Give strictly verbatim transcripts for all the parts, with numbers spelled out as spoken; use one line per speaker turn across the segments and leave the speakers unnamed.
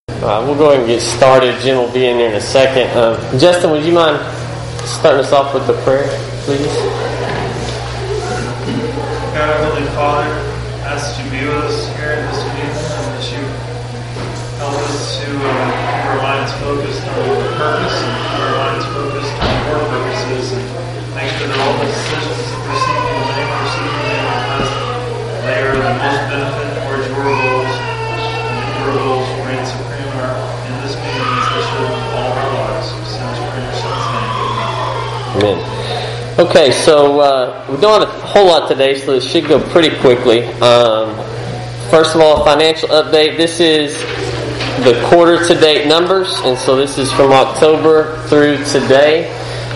All right, we'll go ahead and get started. Jim will be in there in a second. Um, Justin, would you mind starting us off with the prayer, please?
God, our Heavenly Father, ask that you be with us here in this meeting and that you help us to uh, keep our minds focused on your purpose and keep our minds focused on your purposes, and thank you that all the decisions that we're seeking to make, we're seeking to make on present. They are the most benefit towards your goals, and that your goals reign supreme in, our, in this meeting as they should in all of our lives. We send you in your Son's name.
Amen. Okay, so uh, we don't have a whole lot today, so it should go pretty quickly. Um, first of all, financial update. This is the quarter-to-date numbers, and so this is from October through today.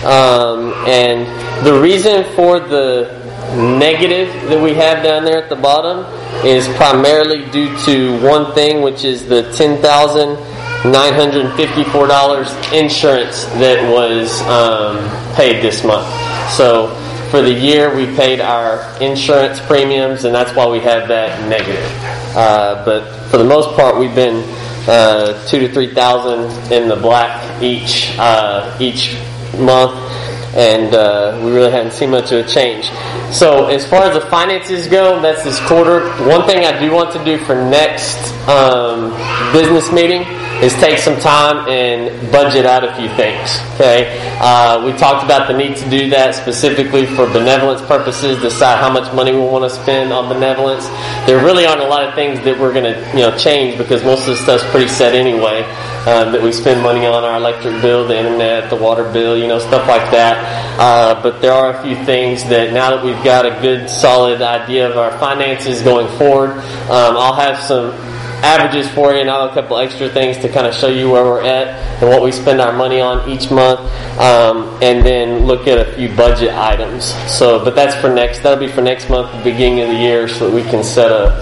Um, and the reason for the negative that we have down there at the bottom is primarily due to one thing, which is the ten thousand nine hundred fifty-four dollars insurance that was um, paid this month. So for the year, we paid our insurance premiums, and that's why we have that negative. Uh, but for the most part, we've been uh, two to three thousand in the black each uh, each month, and uh, we really haven't seen much of a change. So as far as the finances go, that's this quarter. One thing I do want to do for next um, business meeting is take some time and budget out a few things. Okay, uh, we talked about the need to do that specifically for benevolence purposes. Decide how much money we want to spend on benevolence. There really aren't a lot of things that we're going to, you know, change because most of the stuff's pretty set anyway. Uh, that we spend money on our electric bill, the internet, the water bill, you know, stuff like that. Uh, but there are a few things that now that we've got a good, solid idea of our finances going forward, um, I'll have some averages for you, and I'll have a couple extra things to kind of show you where we're at and what we spend our money on each month, um, and then look at a few budget items. So, but that's for next. That'll be for next month, the beginning of the year, so that we can set a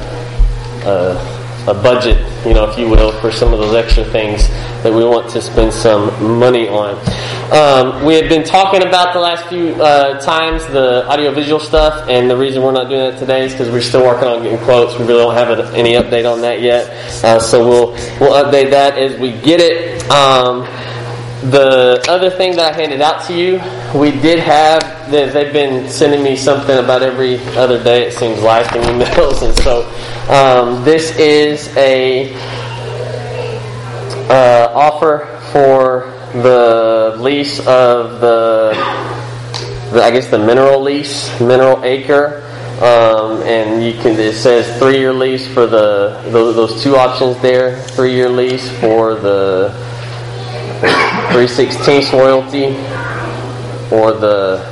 a, a budget, you know, if you will, for some of those extra things that we want to spend some money on. Um, we had been talking about the last few uh, times the audiovisual stuff, and the reason we're not doing that today is because we're still working on getting quotes. We really don't have a, any update on that yet, uh, so we'll we'll update that as we get it. Um, the other thing that I handed out to you, we did have, they've been sending me something about every other day, it seems like, in emails, and so um, this is a uh, offer for the lease of the, the, I guess the mineral lease, mineral acre, um, and you can. It says three-year lease for the those, those two options there. Three-year lease for the three sixteenths royalty, or the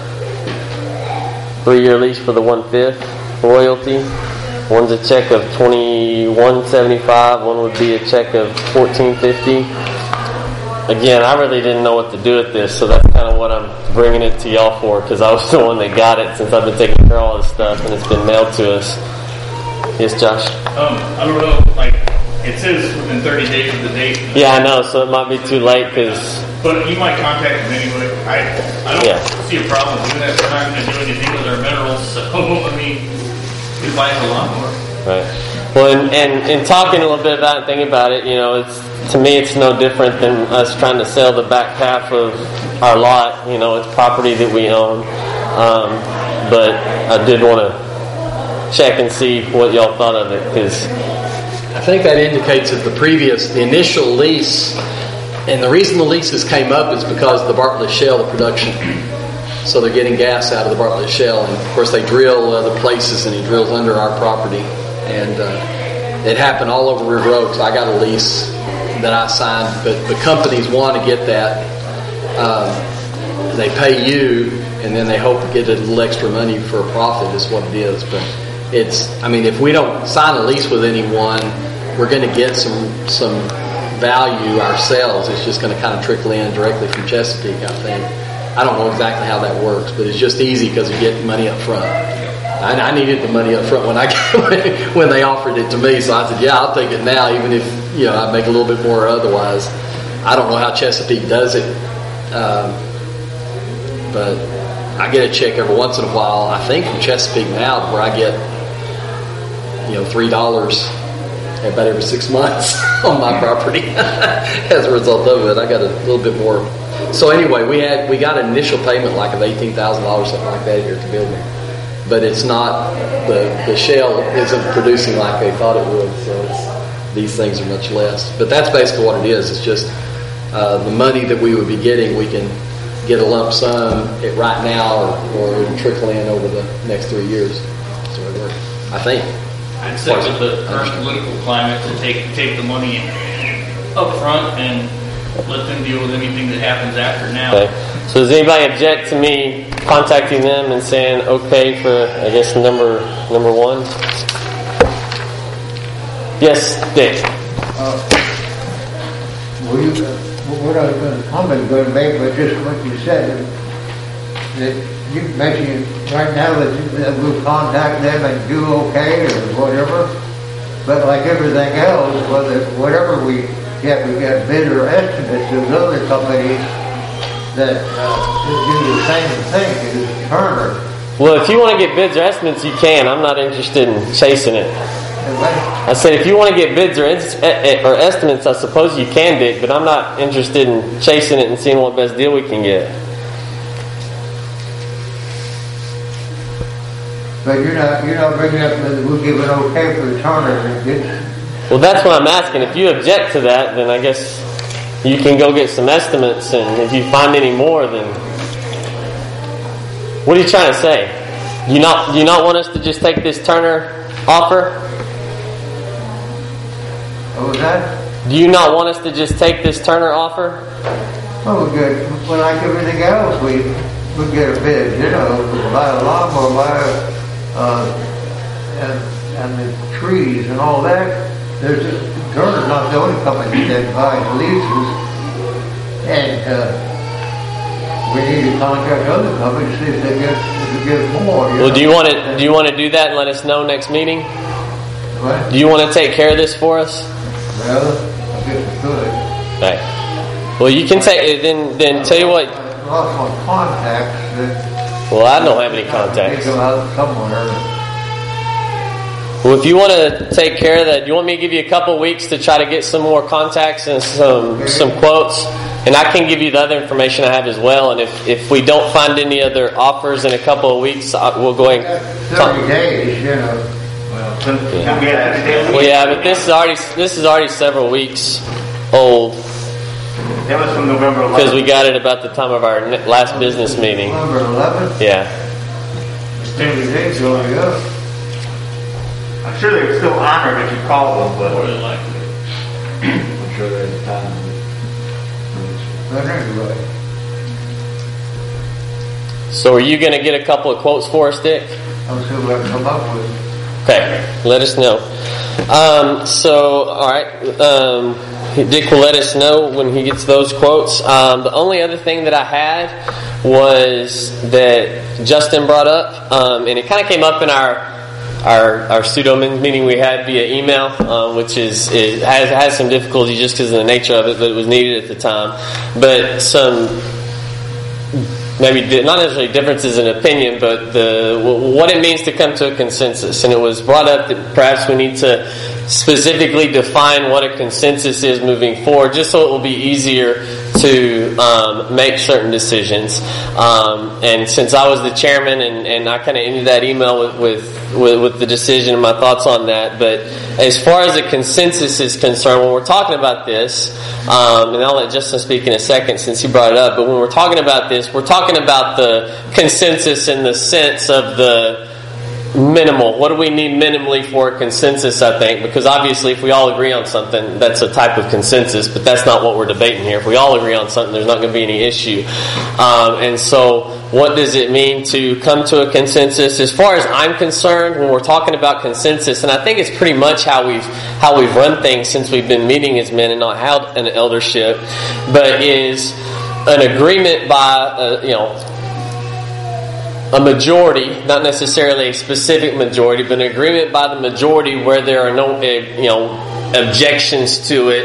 three-year lease for the one fifth royalty. One's a check of twenty-one seventy-five. One would be a check of fourteen fifty. Again, I really didn't know what to do with this, so that's kind of what I'm bringing it to y'all for, because I was the one that got it since I've been taking care of all this stuff, and it's been mailed to us. Yes, Josh?
Um, I don't know, like, it says within thirty days of the date.
Yeah, I know, so it might be too late, because...
But you might contact them anyway. I I don't
yeah.
see a problem doing that. We're not going to do anything with our minerals, so, I mean, you buy a lawnmower.
Right. Well, and, and, and talking a little bit about it, thinking about it, you know, it's to me it's no different than us trying to sell the back half of our lot. You know, it's property that we own. Um, but I did want to check and see what y'all thought of it, because
I think that indicates that the previous, the initial lease, and the reason the leases came up is because of the Bartlett Shale, the production. So they're getting gas out of the Bartlett Shale, and of course they drill other places, and he drills under our property. And uh, it happened all over River Oaks. I got a lease that I signed, but the companies want to get that. Um, they pay you, and then they hope to get a little extra money for a profit is what it is. But it's, I mean, if we don't sign a lease with anyone, we're going to get some some value ourselves. It's just going to kind of trickle in directly from Chesapeake, I think. I don't know exactly how that works, but it's just easy because you get money up front. I, I needed the money up front when I when they offered it to me, so I said, "Yeah, I'll take it now, even if you know I make a little bit more otherwise." I don't know how Chesapeake does it, um, but I get a check every once in a while. I think from Chesapeake now, where I get you know three dollars about every six months on my property as a result of it. I got a little bit more. So anyway, we had we got an initial payment like of eighteen thousand dollars, something like that, here to build it. But it's not, the, the shell isn't producing like they thought it would, so it's, these things are much less. But that's basically what it is. It's just uh, the money that we would be getting, we can get a lump sum at right now, or, or it'll trickle in over the next three years. So it works, I think.
I'd say with the current political climate to take take the money up front and let them deal with anything that happens after now.
Okay. So does anybody object to me contacting them and saying okay for, I guess, number number one? Yes, Dick.
Uh, well, you, uh, what I was going to comment going to make was just what you said, that you mentioned right now that, you, that we'll contact them and do okay or whatever, but like everything else, whether whatever we get, we get bid or estimates, there's other companies that uh, do the same thing as Turner.
Well, if you want to get bids or estimates, you can. I'm not interested in chasing it. I said if you want to get bids or, or estimates, I suppose you can, Dick, but I'm not interested in chasing it and seeing what best deal we can get.
But you're not you're not bringing up that we'll give it okay for the Turner.
Well, that's what I'm asking. If you object to that, then I guess you can go get some estimates, and if you find any more, then what are you trying to say? You not you not want us to just take this Turner offer?
What was that?
Do you not want us to just take this Turner offer?
Oh, we get well, like everything else, we we get a bid. You know, we buy a lawnmower, buy a, uh, and and the trees and all that. There's a, Turner's not the only company that buys leases, and uh, we need to contact other companies to see if they get to give more.
Well, know? do you want to do you want to do that and let us know next meeting?
What?
Do you want to take care of this for us?
Well, I guess we could.
Okay. Well, you can take it. Then, then tell you what.
I lost my contacts. That
well, I don't have any contacts.
They go out somewhere.
Well, if you want to take care of that, do you want me to give you a couple of weeks to try to get some more contacts and some some quotes? And I can give you the other information I have as well. And if, if we don't find any other offers in a couple of weeks, we'll go ahead and
thirty days, you know.
Well, yeah. well, yeah, but this is already this is already several weeks old.
That was from November eleventh.
Because we got it about the time of our last business meeting.
November eleventh?
Yeah.
thirty days already up.
I'm sure they were still honored if you called them, but
More than likely.
I'm sure they're at the time.
But anyway.
So are you going to get a couple of quotes for us, Dick?
I'll see what I can come up with.
Okay, let us know. Um, so, all right, um, Dick will let us know when he gets those quotes. Um, the only other thing that I had was that Justin brought up, um, and it kind of came up in our our our pseudo meeting we had via email, um, which is it has has some difficulty just because of the nature of it, but it was needed at the time. But some maybe not necessarily differences in opinion, but the what it means to come to a consensus. And it was brought up that perhaps we need to specifically define what a consensus is moving forward, just so it will be easier to um, make certain decisions. Um, and since I was the chairman, and, and I kind of ended that email with, with, with, with the decision and my thoughts on that. But as far as a consensus is concerned, when we're talking about this, um, and I'll let Justin speak in a second since he brought it up, but when we're talking about this, we're talking about the consensus in the sense of the minimal. What do we need minimally for a consensus, I think? Because obviously if we all agree on something, that's a type of consensus, but that's not what we're debating here. If we all agree on something, there's not going to be any issue. Um, and so what does it mean to come to a consensus? As far as I'm concerned, when we're talking about consensus, and I think it's pretty much how we've how we've run things since we've been meeting as men and not held an eldership, but is an agreement by, uh, you know, a majority, not necessarily a specific majority, but an agreement by the majority where there are no, you know, objections to it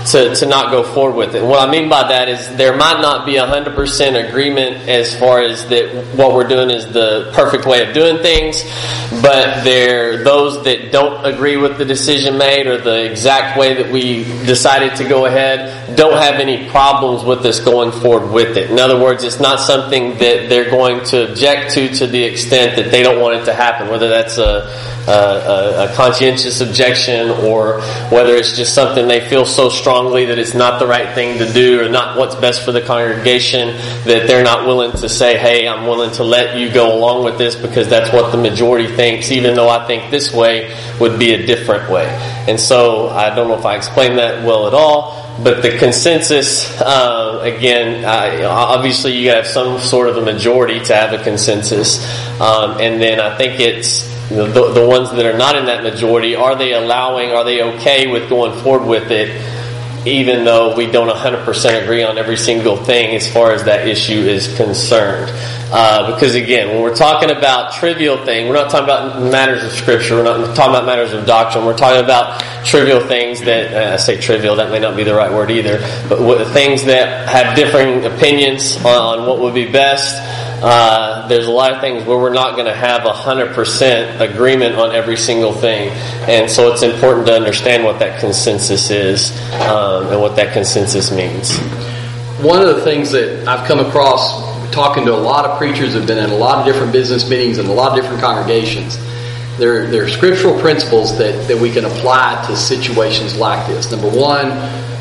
to, to not go forward with it. And what I mean by that is there might not be one hundred percent agreement as far as that what we're doing is the perfect way of doing things, but there are those that don't agree with the decision made or the exact way that we decided to go ahead, don't have any problems with us going forward with it. In other words, it's not something that they're going to object to to the extent that they don't want it to happen, whether that's a, a, a conscientious objection or whether it's just something they feel so strongly that it's not the right thing to do or not what's best for the congregation that they're not willing to say, hey, I'm willing to let you go along with this because that's what the majority thinks, even though I think this way would be a different way. And so I don't know if I explained that well at all, but the consensus, uh, again, uh, obviously you have some sort of a majority to have a consensus, um, and then I think it's the, the ones that are not in that majority, are they allowing, are they okay with going forward with it, even though we don't one hundred percent agree on every single thing as far as that issue is concerned. Uh, because again, when we're talking about trivial things, we're not talking about matters of Scripture, we're not talking about matters of doctrine, we're talking about trivial things that, uh, I say trivial, that may not be the right word either, but what, things that have differing opinions on, on what would be best. Uh, there's a lot of things where we're not going to have one hundred percent agreement on every single thing. And so it's important to understand what that consensus is um, and what that consensus means.
One of the things that I've come across talking to a lot of preachers who've been in a lot of different business meetings and a lot of different congregations, there, there are scriptural principles that, that we can apply to situations like this. Number one,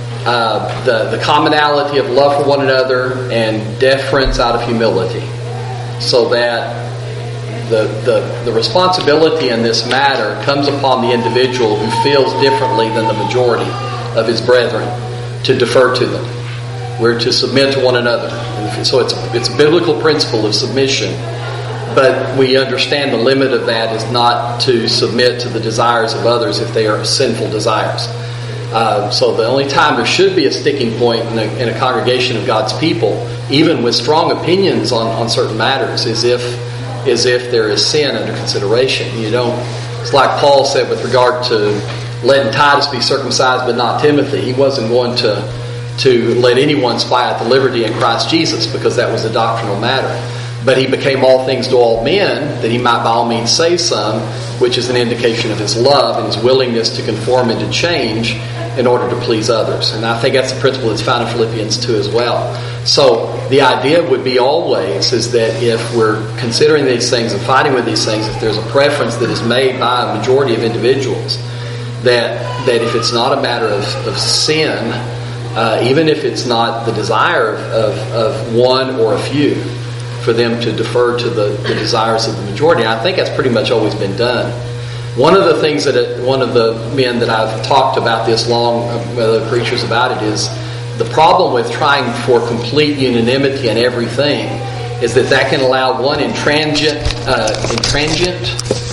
uh, the, the commonality of love for one another and deference out of humility. So that the, the the responsibility in this matter comes upon the individual who feels differently than the majority of his brethren to defer to them. We're to submit to one another. And so it's it's a biblical principle of submission, but we understand the limit of that is not to submit to the desires of others if they are sinful desires. Uh, so the only time there should be a sticking point in a, in a congregation of God's people, even with strong opinions on, on certain matters, is if is if there is sin under consideration. You don't. It's like Paul said with regard to letting Titus be circumcised, but not Timothy. He wasn't going to to let anyone spy out the liberty in Christ Jesus because that was a doctrinal matter. But he became all things to all men, that he might by all means save some, which is an indication of his love and his willingness to conform and to change in order to please others. And I think that's the principle that's found in Philippians two as well. So the idea would be always is that if we're considering these things and fighting with these things, if there's a preference that is made by a majority of individuals, that that if it's not a matter of, of sin, uh, even if it's not the desire of, of, of one or a few, for them to defer to the, the desires of the majority. I think that's pretty much always been done. One of the things that it, one of the men that I've talked about this long with other preachers about it is the problem with trying for complete unanimity in everything is that that can allow one intransient, uh, intransient,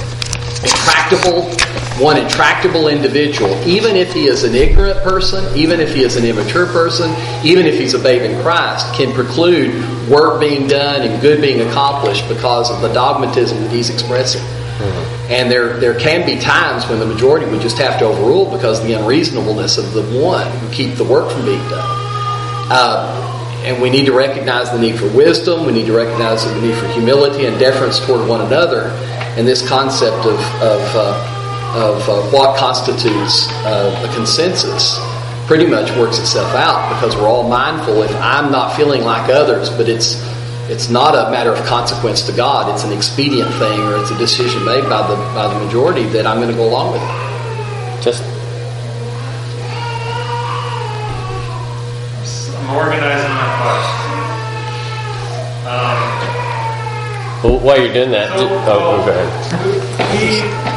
intractable, one intractable individual, even if he is an ignorant person, even if he is an immature person, even if he's a babe in Christ, can preclude work being done and good being accomplished because of the dogmatism that he's expressing. Mm-hmm. And there there can be times when the majority would just have to overrule because of the unreasonableness of the one who keep the work from being done. Uh, and we need to recognize the need for wisdom. We need to recognize the need for humility and deference toward one another. And this concept of of uh, of uh, what constitutes uh, a consensus pretty much works itself out because we're all mindful if I'm not feeling like others, but it's it's not a matter of consequence to God, it's an expedient thing or it's a decision made by the by the majority that I'm going to go along with it.
Just
I'm organizing my thoughts. Um,
well, while you're doing that,
so,
oh, oh, go ahead.
He,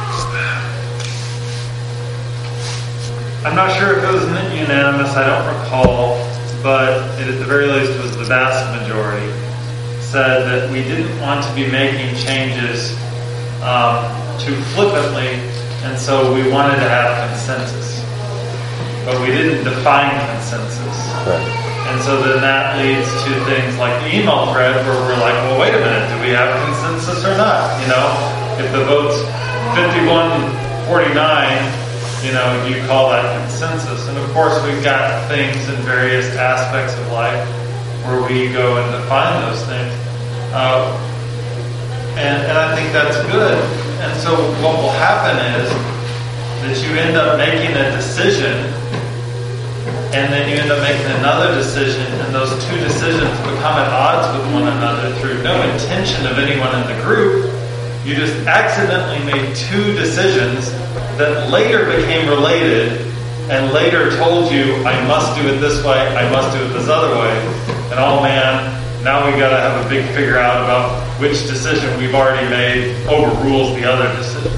I'm not sure if it was unanimous, I don't recall, but it at the very least was the vast majority, said that we didn't want to be making changes um, too flippantly, and so we wanted to have consensus. But we didn't define consensus.
Right.
And so then that leads to things like the email thread where we're like, well, wait a minute, do we have consensus or not? You know, if the vote's fifty-one forty-nine, you know, you call that consensus. And of course, we've got things in various aspects of life where we go and define those things. Uh, and, and I think that's good. And so what will happen is that you end up making a decision, and then you end up making another decision, and those two decisions become at odds with one another through no intention of anyone in the group. You just accidentally made two decisions that later became related and later told you, I must do it this way, I must do it this other way. And oh man, now we've got to have a big figure out about which decision we've already made overrules the other decision.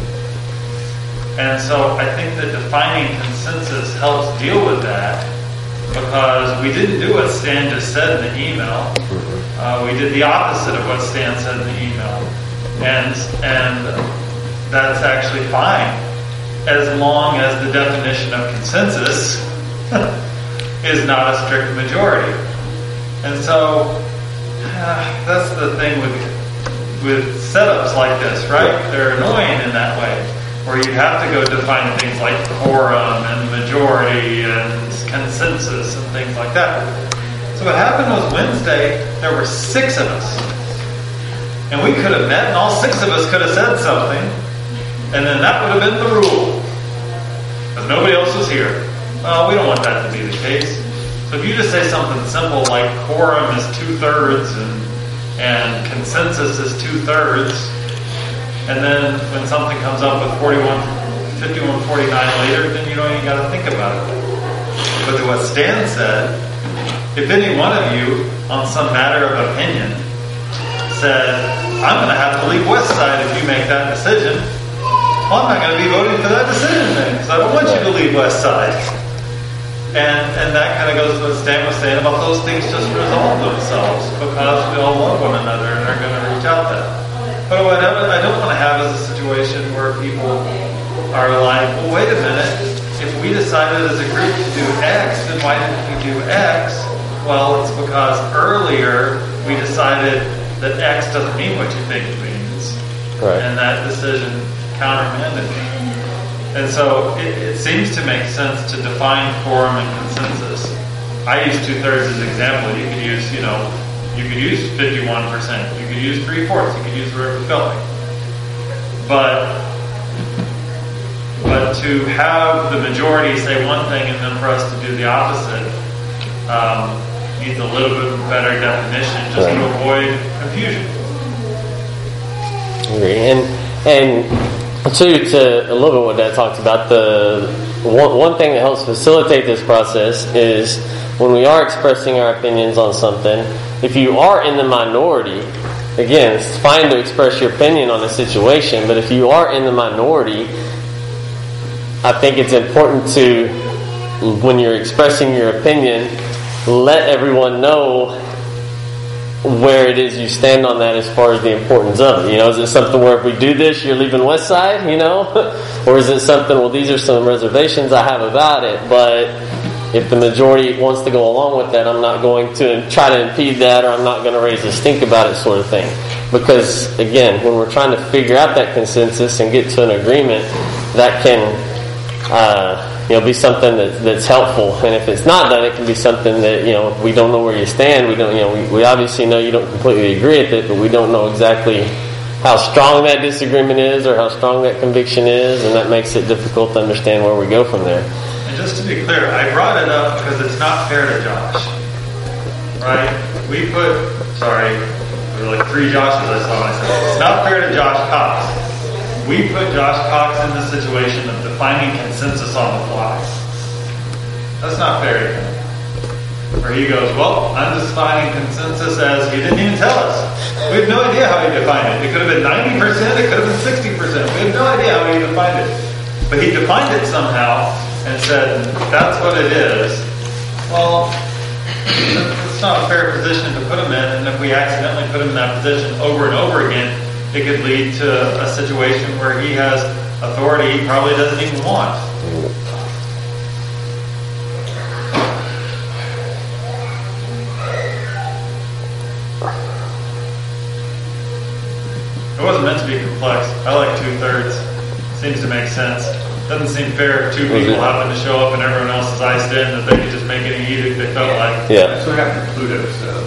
And so I think that defining consensus helps deal with that, because we didn't do what Stan just said in the email. Uh, we did the opposite of what Stan said in the email. And and that's actually fine, as long as the definition of consensus is not a strict majority. And so uh, that's the thing with with setups like this, right? They're annoying in that way, where you have to go define things like quorum and majority and consensus and things like that. So what happened was Wednesday, there were six of us. And we could have met, and all six of us could have said something, and then that would have been the rule. Because nobody else was here. Well, we don't want that to be the case. So if you just say something simple like quorum is two-thirds and, and consensus is two-thirds, and then when something comes up with forty-one, fifty-one forty-nine later, then you don't even got to think about it. But to what Stan said, if any one of you, on some matter of opinion, said, I'm going to have to leave West Side if you make that decision, well, I'm not going to be voting for that decision then, because I don't want you to leave West Side. And and that kind of goes to what Stan was saying about those things just resolve themselves, because we all love one another and are going to reach out to them. But what I don't want to have is a situation where people are like, well, wait a minute, if we decided as a group to do X, then why didn't we do X? Well, it's because earlier we decided that X doesn't mean what you think it means. Right. And that decision countermanded me. And so it, it seems to make sense to define quorum and consensus. I use two-thirds as an example. You could use, you know, you could use fifty-one percent. You could use three-fourths. You could use whatever you felt like. But, but to have the majority say one thing and then for us to do the opposite, um, needs a little bit better definition just right. to avoid confusion.
And and to to a little bit what Dad talked about, the one, one thing that helps facilitate this process is when we are expressing our opinions on something, if you are in the minority, again, it's fine to express your opinion on a situation, but if you are in the minority, I think it's important to, when you're expressing your opinion, let everyone know where it is you stand on that as far as the importance of it. You know, is it something where if we do this, you're leaving West Side, you know? Or is it something, well, these are some reservations I have about it, but if the majority wants to go along with that, I'm not going to try to impede that, or I'm not going to raise a stink about it, sort of thing. Because, again, when we're trying to figure out that consensus and get to an agreement, that can uh, you know, be something that, that's helpful. And if it's not done, it can be something that, you know, we don't know where you stand. We don't, you know, we, we obviously know you don't completely agree with it, but we don't know exactly how strong that disagreement is or how strong that conviction is, and that makes it difficult to understand where we go from there.
And just to be clear, I brought it up because it's not fair to Josh. Right? We put, sorry, there were like three Joshes I saw myself. It's not fair to Josh Cox. We put Josh Cox in the situation of defining consensus on the fly. That's not fair to him. Where he goes, well, I'm defining consensus as you didn't even tell us. We have no idea how he defined it. It could have been ninety percent, it could have been sixty percent. We have no idea how he defined it. But he defined it somehow and said, that's what it is. Well, it's not a fair position to put him in, and if we accidentally put him in that position over and over again, it could lead to a situation where he has authority he probably doesn't even want. It wasn't meant to be complex. I like two-thirds. Seems to make sense. Doesn't seem fair if two people happen to show up and everyone else is iced in that they could just make any edict they felt like.
Yeah.
That's what happened to Pluto, so.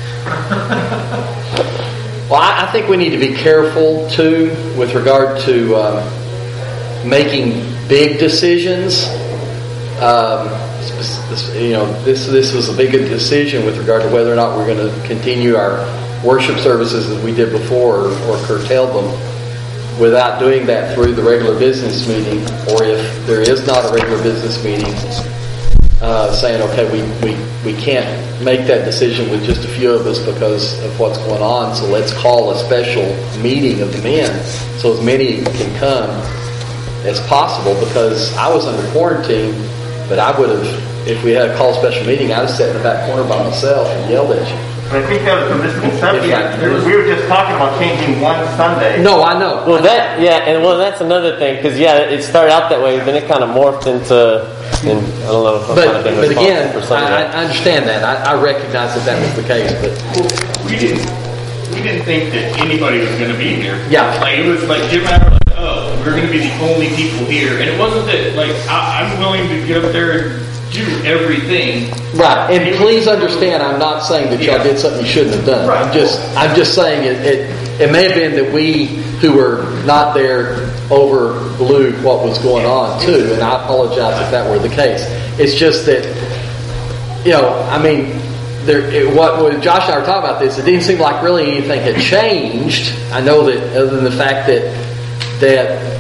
Well, I, I think we need to be careful too with regard to um, making big decisions. Um, this, you know, this this was a big decision with regard to whether or not we're going to continue our worship services as we did before, or, or curtail them, without doing that through the regular business meeting, or if there is not a regular business meeting, uh, saying, okay, we, we, we can't make that decision with just a few of us because of what's going on, so let's call a special meeting of the men so as many can come as possible, because I was under quarantine, but I would have, if we had a call a special meeting, I'd have sat in the back corner by myself and yelled at you.
But I think that was a misconception. We were just talking about changing one Sunday.
No, I know.
Well, that yeah, and well, that's another thing, because yeah, it started out that way, then it kind of morphed into, and I don't know if I'm
But,
kind of been
but again,
responsible for some of
I,
that.
I understand that. I, I recognize that that was the case, but
We didn't, we didn't think that anybody was going to be here.
Yeah.
Like, it was like Jim and I were like, oh, we're going to be the only people here. And it wasn't that, like, I, I'm willing to get up there and do everything.
right. And please understand, I'm not saying that y'all
Yeah.
did something you shouldn't have done.
Right.
I'm just, I'm just saying it, it. It may have been that we who were not there overblew what was going on too, and I apologize if that were the case. It's just that, you know, I mean, there. It, what when Josh and I were talking about this, it didn't seem like really anything had changed. I know that, other than the fact that that.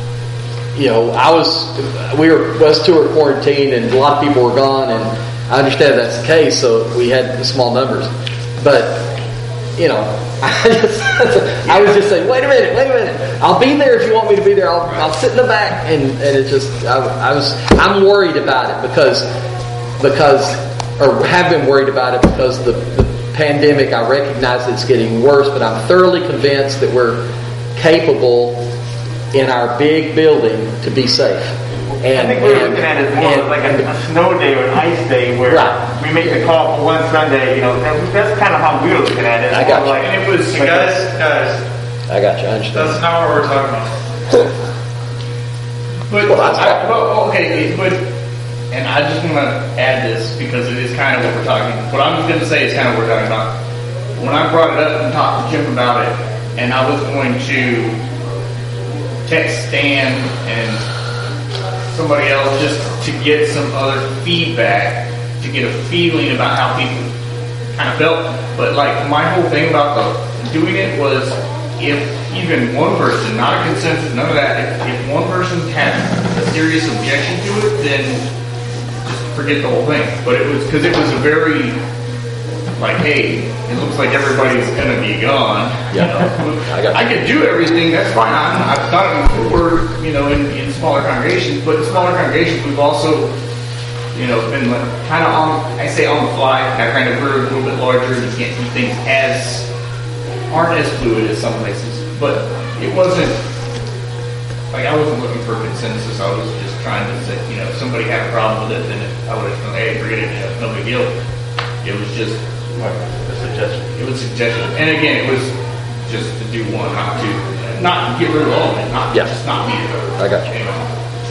You know, I was, we were, us two were quarantined and a lot of people were gone, and I understand that's the case, so we had small numbers. But, you know, I, just, I was just saying, wait a minute, wait a minute. I'll be there if you want me to be there. I'll, I'll sit in the back. And, and it just, I, I was, I'm worried about it because, because, or have been worried about it because the, the pandemic, I recognize it's getting worse, but I'm thoroughly convinced that we're capable in our big building to be safe. And,
I think we're
and,
looking at it more
and-
like a, a snow day or an ice day where
Right.
we make the call for one Sunday. You know, that, that's kind of how we were looking at it.
I got you.
Like,
And it was,
like
guys, guys,
I got you. I understand.
that's not what we're talking about.
But,
Well, that's
I, well, okay, but, and I just want to add this because it is kind of what we're talking, what I'm going to say is kind of what we're talking about. When I brought it up and talked to Jim about it, and I was going to text Stan and somebody else just to get some other feedback, to get a feeling about how people kind of felt. But like my whole thing about the, doing it was, if even one person, not a consensus, none of that, if, if one person had a serious objection to it, then just forget the whole thing. But it was, because it was a very, like, hey, it looks like everybody's gonna be gone.
Yeah.
You know?
I got you.
I could do everything, that's fine. I'm, I've done it before, you know, in, in smaller congregations, but in smaller congregations, we've also, you know, been like, kind of on, I say on the fly. I kind of grew a little bit larger, and you can't do things as, aren't as fluid as some places. But it wasn't, like, I wasn't looking for a consensus. I was just trying to say, you know, if somebody had a problem with it, then I would have gone, hey, forget it, you know, no big deal. It was just,
a suggestion.
it was suggestion. And again, it was just to do one, not two. Not get rid of all of it, not
Yeah.
just not meet it.
I got you.
Anyway.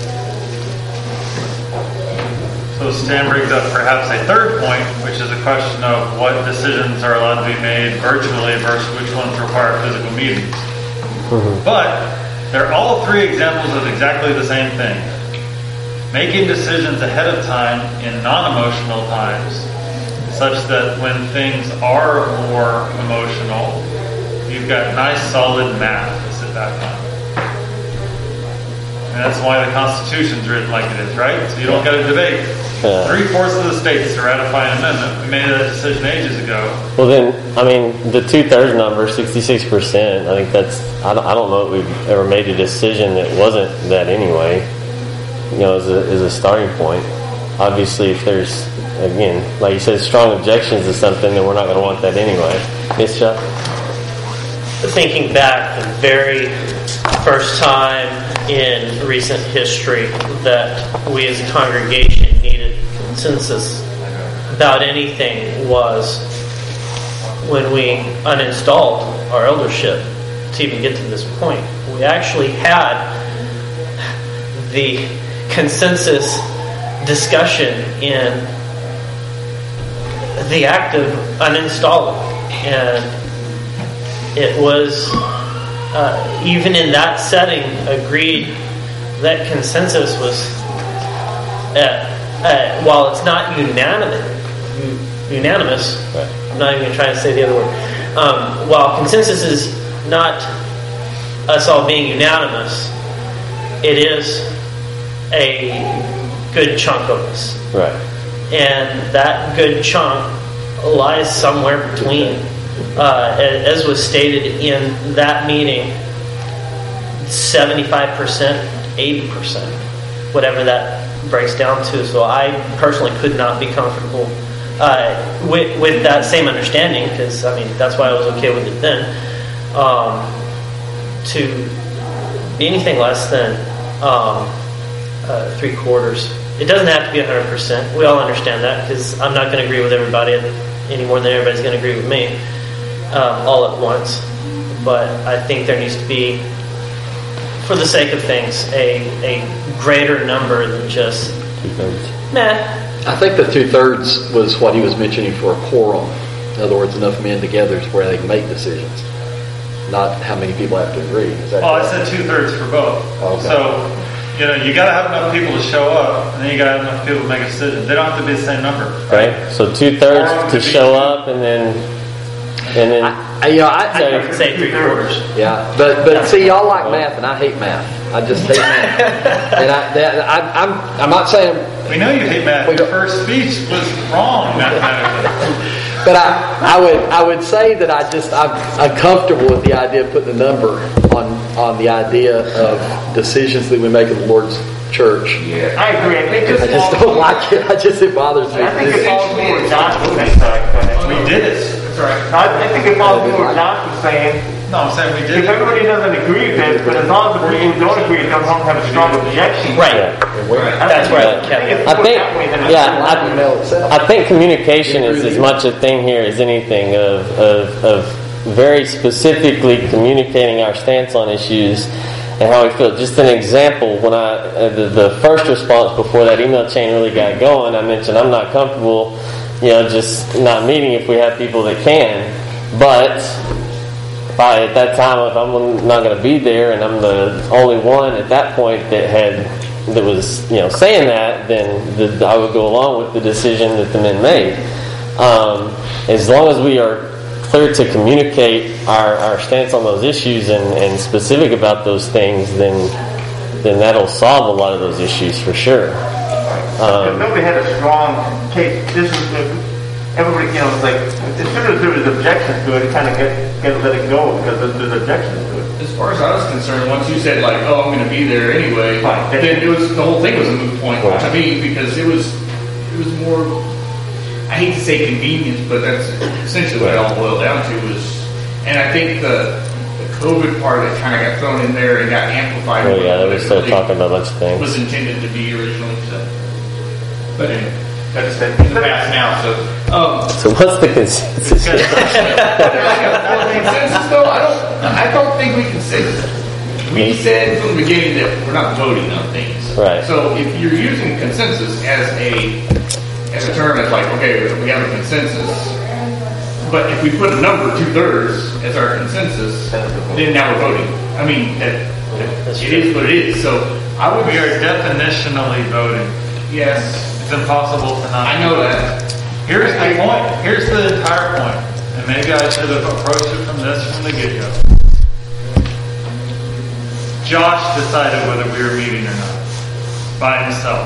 So Stan brings up perhaps a third point, which is a question of what decisions are allowed to be made virtually versus which ones require physical meetings. But they're all three examples of exactly the same thing. Making decisions ahead of time in non-emotional times, such that when things are more emotional, you've got nice solid math to sit back on. And that's why the Constitution's written like it is, right? So you don't got to debate.
Yeah.
Three-fourths of the states to ratify an amendment. We made that decision ages ago.
Well, then, I mean, the two-thirds number, sixty-six percent, I think that's, I don't, I don't know that we've ever made a decision that wasn't that anyway, you know, as a, as a starting point. Obviously, if there's, again, like you said, strong objections to something, then we're not going to want that anyway. Yes, Chuck?
Thinking back, the very first time in recent history that we as a congregation needed consensus about anything was when we uninstalled our eldership to even get to this point. We actually had the consensus discussion in the act of uninstalling. And it was, uh, even in that setting, agreed that consensus was, uh, uh, while it's not unanimous, unanimous, I'm not even trying to say the other word, um, while consensus is not us all being unanimous, it is a good chunk of us.
Right.
And that good chunk lies somewhere between, uh, as was stated in that meeting, seventy-five percent, eighty percent, whatever that breaks down to. So I personally could not be comfortable uh, with, with that same understanding, because, I mean, that's why I was okay with it then, um, to be anything less than um, uh, three quarters. It doesn't have to be one hundred percent. We all understand that, because I'm not going to agree with everybody any more than everybody's going to agree with me um, all at once. But I think there needs to be, for the sake of things, a, a greater number than just
Two-thirds.
nah.
I think the two-thirds was what he was mentioning for a quorum. In other words, enough men together to where they can make decisions. Not how many people have to agree. Is that
Well, I
correct?
said two-thirds for both.
Okay.
So, you know, you got to have enough people to show up, and then you got to have enough people to make a decision. They don't have to be the same number.
Right. So two thirds to show up, and then and then
I, you know, I,
I
I,
would say three quarters.
yeah, but but see, y'all like math, and I hate math. I just hate math, and I, that, I I'm I'm not saying,
We know you hate math.
We
Your
don't-
first speech was wrong mathematically.
but I I would I would say that I just I'm, I'm comfortable with the idea of putting a number on on the idea of decisions that we make in the Lord's church.
Yeah, I agree. I think
I
it's
just don't like it. I just it bothers me.
I think it falls more what Josh was saying.
We did it.
That's right. I I think it falls more what Josh was saying.
No, I'm saying we did
If
it.
everybody doesn't agree with it, but as long as the people who don't agree don't have a strong objection.
Right. That's where I kept it.
I think, yeah, I,
Email itself.
I think communication is as much a thing here as anything of, of, of very specifically communicating our stance on issues and how we feel. Just an example, when I uh, the, the first response before that email chain really got going, I mentioned I'm not comfortable, you know, just not meeting if we have people that can. But if I, at that time, if I'm not going to be there and I'm the only one at that point that had that was, you know, saying that, then the, I would go along with the decision that the men made. Um, as long as we are clear to communicate our, our stance on those issues and, and specific about those things, then then that'll solve a lot of those issues for sure.
If
Um,
nobody had a strong case, this is everybody. You know, it's like as soon as there was objections to it, it kind of get get let it go because there's, there's objections to it.
As far as I was concerned, once you said like, "Oh, I'm going to be there anyway,"
Right.
then it was the whole thing was a moot point to me because it was it was more. I hate to say convenience, but that's essentially what it all boiled down to. Was, and I think the the COVID part that kind of got thrown in there and got amplified.
oh yeah,
what
we
it
started
really
talking about a bunch of things.
was intended to be originally. So. But anyway,
That's it.
in the past now. So. Um,
So what's the consensus?
consensus though, I don't. I don't think we can say that. We said from the beginning that we're not voting on things.
Right.
So if you're using consensus as a as a term, it's like okay, we have a consensus. But if we put a number two thirds as our consensus, then now we're voting. I mean, that, that it is what it is. So I would.
We are definitionally voting.
Yes,
It's impossible to not.
I know that.
Here's the point. Here's the entire point. And maybe I should have approached it from this from the get-go. Josh decided whether we were meeting or not by himself.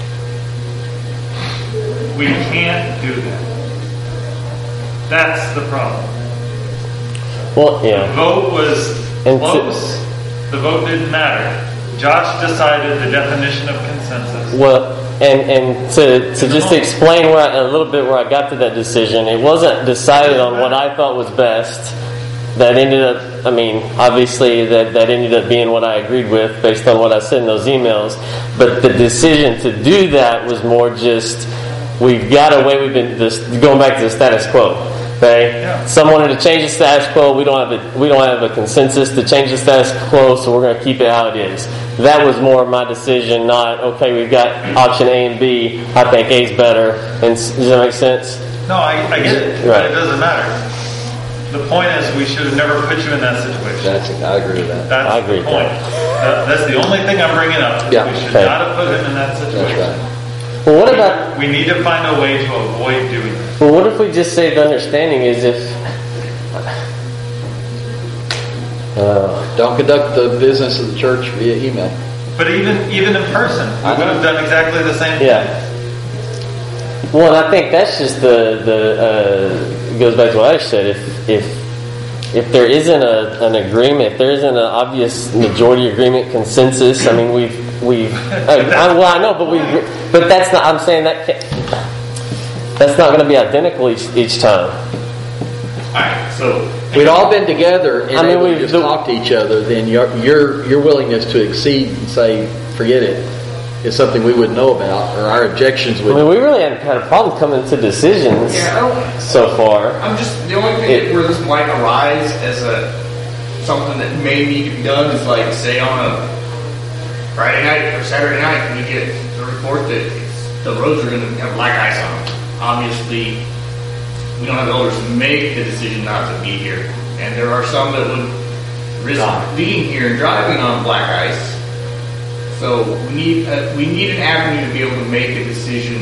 We can't do that. That's the problem.
Well,
The
yeah.
vote was
And to-
close. The vote didn't matter. Josh decided the definition of consensus.
Well, and and to to just explain where I, a little bit where I got to that decision, it wasn't decided on what I thought was best. That ended up, I mean, obviously that, that ended up being what I agreed with based on what I said in those emails. But the decision to do that was more just, we've got a way, we've been just going back to the status quo. Okay,
Yeah.
some wanted to change the status quo. We don't have a we don't have a consensus to change the status quo, so we're going to keep it how it is. that was more my decision, not, okay, we've got option A and B, I think A's better. And does that make sense?
No, I, I get it,
Right.
but it doesn't matter. The point is, we should have never put you in that situation.
That's, I agree with that.
That's
I agree
the
with
point. That, that's the only thing I'm bringing up.
Yeah,
We should
okay.
not have put him in that
That's
situation.
right.
Well, what about,
We need to find a way to avoid doing that.
well, what if we just say the understanding is if, uh,
Don't conduct the business of the church via email.
But even even in person, we
I
would
know.
have done exactly the same thing.
yeah. Well, and I think that's just the, the uh, it goes back to what I said. If, if, if there isn't a, an agreement, if there isn't an obvious majority agreement consensus, I mean, we've, we've, uh, I, well, I know, but we, but that's not, I'm saying that can't, that's not going to be identical each, each time.
Alright, so
We'd all been together and
I mean,
able to
we've-
just
the-
talk to each other, then your, your your willingness to exceed and say, forget it, is something we wouldn't know about, or our objections
I
would.
mean, we really haven't had a problem coming to decisions
yeah, I don't
so far.
I'm just the only thing
It-
where this might arise as a something that may need to be done is like say on a Friday night or Saturday night we get the report that it's, the roads are going to have black ice on them. Obviously, we don't have the elders to make the decision not to be here, and there are some that would risk being here and driving on black ice. So we need a, we need an avenue to be able to make a decision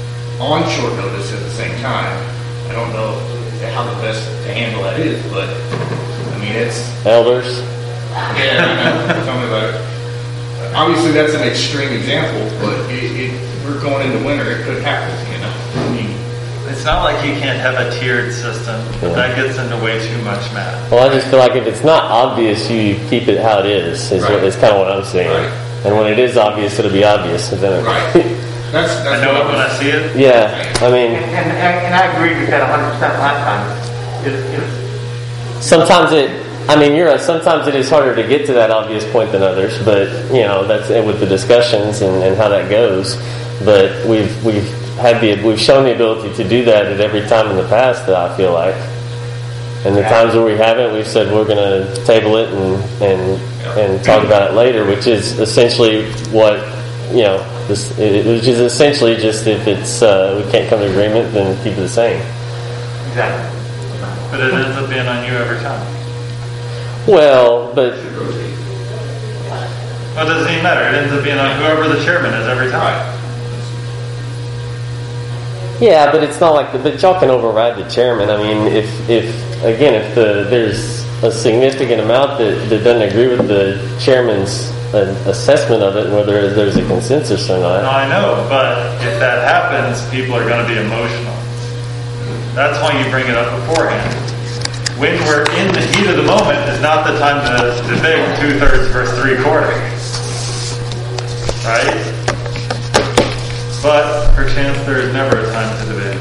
on short notice at the same time. I don't know how the best to handle that is, but I mean it's
Elders.
yeah. I know. Tell me about it. Obviously, that's an extreme example, but it, it, we're going into winter. It could happen. You know, I mean,
It's not like you can't have a tiered system. But that gets into way too much math.
Well, I just feel like if it's not obvious, you keep it how it is. Is, what,
Right.
is kind of what I'm saying.
Right.
And when it is obvious, it'll be obvious. And then,
right? That's that's
I know
what
it when I see it.
yeah, I mean,
And, and, and I agree with that one hundred percent last time. It, it,
sometimes it. I mean, you're right. Sometimes it is harder to get to that obvious point than others, but you know that's with the discussions and, and how that goes. But we've we've had the we've shown the ability to do that at every time in the past that I feel like. And the times where we haven't, we've said we're going to table it and and and talk about it later, which is essentially what you know. This, it, which is essentially just if it's uh, we can't come to agreement, then keep it the same.
exactly.
But it ends up being on you every time.
Well, but
Well, it doesn't even matter. It ends up being on whoever the chairman is every time.
yeah, but it's not like the, but y'all can override the chairman. I mean, if if again, if the there's a significant amount that, that doesn't agree with the chairman's uh, assessment of it, and whether there's a consensus or
No,
not.
I know, but if that happens, people are going to be emotional. That's why you bring it up beforehand. When we're in the heat of the moment is not the time to debate two-thirds versus three-quarters. Right? But perchance there is never a time to debate.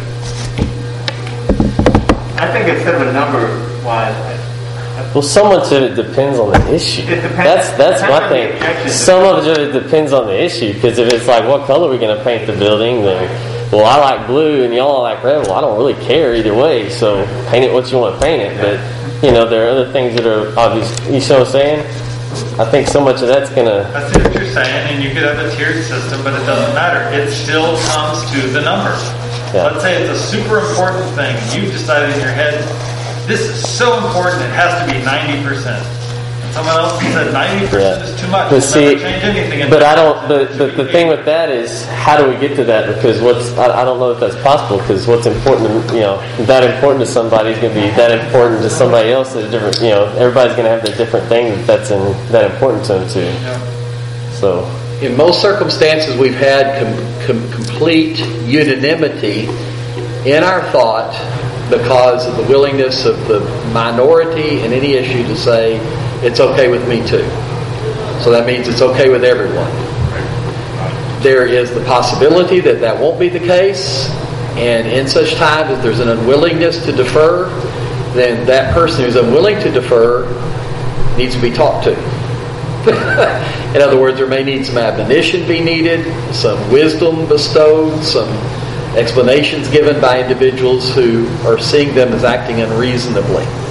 I think instead of a number wise,
Well, so much of it depends on the issue.
It depends-
That's that's
depends
my
on the
thing.
objections.
Some of it depends on the issue because if it's like, what color are we going to paint the building? Then, well, I like blue and y'all like red. Well, I don't really care either way. So paint it what you want to paint it. But you know, there are other things that are obvious. You see what I'm saying? I think so much of that's going to.
I see what you're saying, and you could have a tiered system, but it doesn't matter. It still comes to the number.
Yeah.
Let's say it's a super important thing. You've decided in your head, this is so important, it has to be ninety percent. And someone else said ninety percent
Yeah.
is too much.
But
We'll
see,
never change anything. in
but I
ninety
don't.
percent.
But but the thing with that is, how do we get to that? Because what's I, I don't know if that's possible. Because what's important, to, you know, that important to somebody is going to be that important to somebody else. At a different, you know, everybody's going to have their different thing that's in, that important to them too. So
In most circumstances, we've had com- com- complete unanimity in our thought because of the willingness of the minority in any issue to say, it's okay with me too. So that means it's okay with everyone. There is the possibility that that won't be the case, and in such time that there's an unwillingness to defer, then that person who's unwilling to defer needs to be talked to. In other words, there may need some admonition be needed, some wisdom bestowed, some explanations given by individuals who are seeing them as acting unreasonably.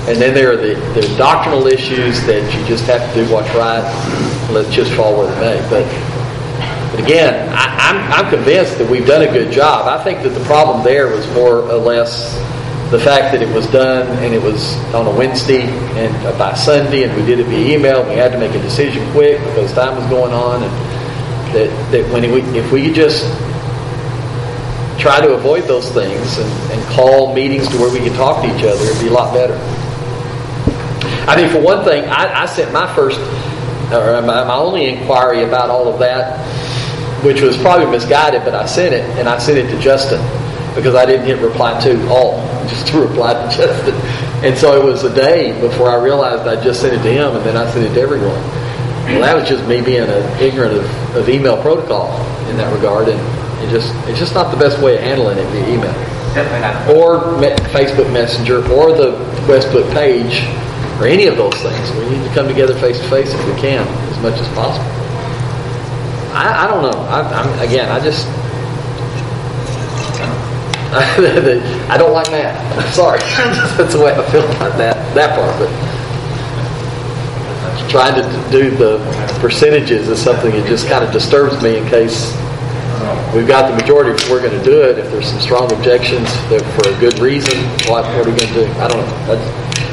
And then there are the, the doctrinal issues that you just have to do what's right. Let's just fall where they may. But, but again, I, I'm, I'm convinced that we've done a good job. I think that the problem there was more or less the fact that it was done and it was on a Wednesday and by Sunday, and we did it via email. We had to make a decision quick because time was going on, and that, that when we, if we could just try to avoid those things and, and call meetings to where we could talk to each other, it'd be a lot better. I mean, for one thing, I, I sent my first, or my, my only inquiry about all of that, which was probably misguided, but I sent it, and I sent it to Justin because I didn't hit reply to all, just to reply to Justin. And so it was a day before I realized I just sent it to him, and then I sent it to everyone. Well, that was just me being a, ignorant of, of email protocol in that regard, and it just it's just not the best way of handling it via email.
Definitely not.
Or me- Facebook Messenger, or the Westbook page, or any of those things. We need to come together face to face if we can, as much as possible. I, I don't know. I, I'm again. I just I don't like math. I'm sorry. That's the way I feel about that that part. But trying to do the percentages is something that just kind of disturbs me. In case we've got the majority, if we're going to do it, if there's some strong objections that for a good reason, what, what are we going to do? I don't know. That's,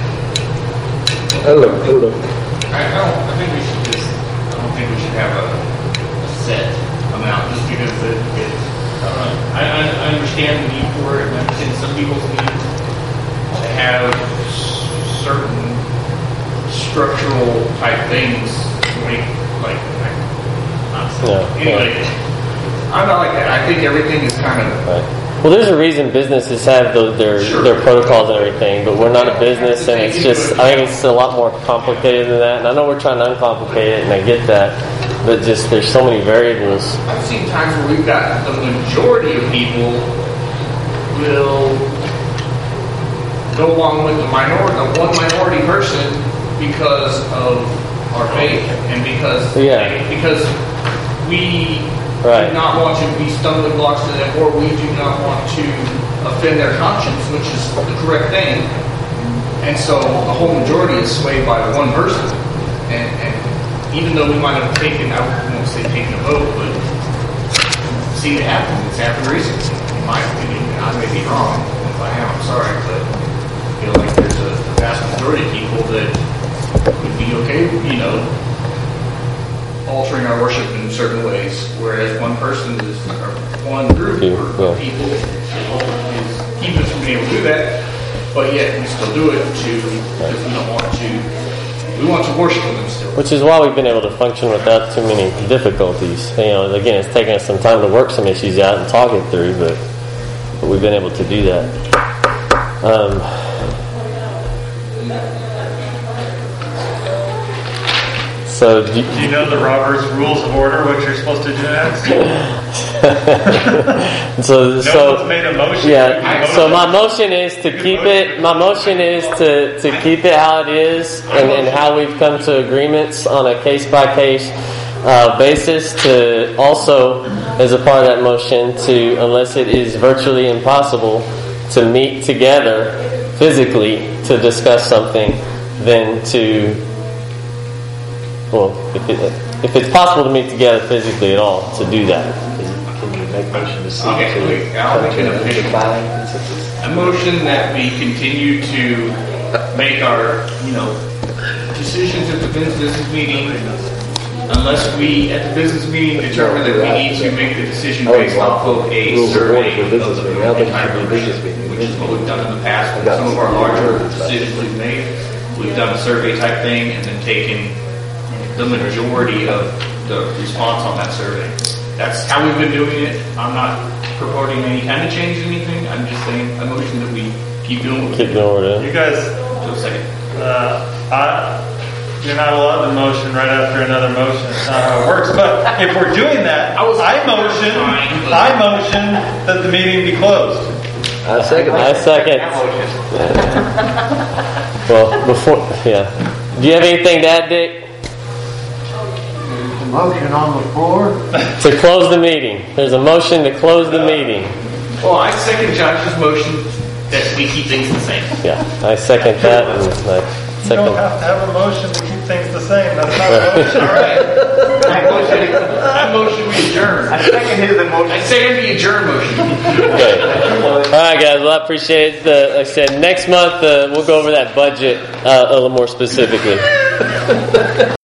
I don't know. I don't know.
I don't. I think we should just. I don't think we should have a, a set amount just because it. it I, don't know. I, I I understand the need for it, and I understand some people's need to have certain structural type things. Like, like, not so.
Yeah,
Anyway,
yeah.
I'm not like that. I think everything is kind of.
Right. Well, there's a reason businesses have those, their
Sure.
their protocols and everything, but we're not a business, and it's just I think it's a lot more complicated than that. And I know we're trying to uncomplicate it, and I get that, but just there's so many variables.
I've seen times where we've got the majority of people will go along with the minority, the one minority person because of our faith and because
Yeah.
because we
Right.
do not want to be stumbling blocks to them, or we do not want to offend their conscience, which is the correct thing. And so the whole majority is swayed by one person. And, and even though we might have taken, I won't say taken a vote, but see it happen. It's happened recently, in my opinion. I may be wrong. If I am, I'm sorry, but I feel like there's a vast majority of people that would be okay, you know, altering our worship in certain ways, whereas one person is, or one group
Yeah,
or
yeah.
people is keeping us from being able to do that, but yet we still do it to because we don't want to. We want to worship with them still.
Which is why we've been able to function without too many difficulties. You know, again, it's taken us some time to work some issues out and talk it through, but, but we've been able to do that. Um, so, do you,
Do you know the Robert's Rules of Order, what you're supposed to do next?
so,
No
so
one's made a motion.
yeah.
You
So
voted.
my motion is to keep it. My motion is to, to keep it how it is, and, and how we've come to agreements on a case by case basis. To also, as a part of that motion, to unless it is virtually impossible to meet together physically to discuss something, then to well, if it, if it's possible to meet together physically at all, to do that.
Can you make motion to see
Okay,
to
wait, I'll
come
make
to
an
a
official.
defining consensus?
A motion that we continue to make our, you know, decisions at the business meeting, unless we, at the business meeting, determine that we need to make the decision based off of a
Rules of order
survey
for
of
business
the
meeting. I don't think it
entire
should be a business
membership,
meeting.
which is what we've done in the past with some of our larger decisions we've made. We've done a survey type thing and then taken the majority of the response on that survey. That's how we've been doing it. I'm not purporting any kind of change in anything. I'm just saying a motion that we keep doing what we
Keep
do.
going with
You
it.
guys,
So second.
uh, I, you're not allowed to motion right after another motion. It's not how it works. But if we're doing that,
I was-
I motion,
Fine, but-
I motion that the meeting be closed.
I second
I
that.
second. Well, before yeah. Do you have anything to add, Dick?
There's a motion on the floor.
To close the meeting. There's a motion to close the meeting.
Well, I second Josh's motion that we keep things the same.
Yeah, I second that. And I
You
second.
don't have to have a motion to keep things the same. That's not a motion.
All right.
I motion,
I motion we adjourn.
I second his
I
emotion.
second the adjourn motion.
Okay. All right, guys. Well, I appreciate it. Uh, like I said, next month uh, we'll go over that budget uh, a little more specifically.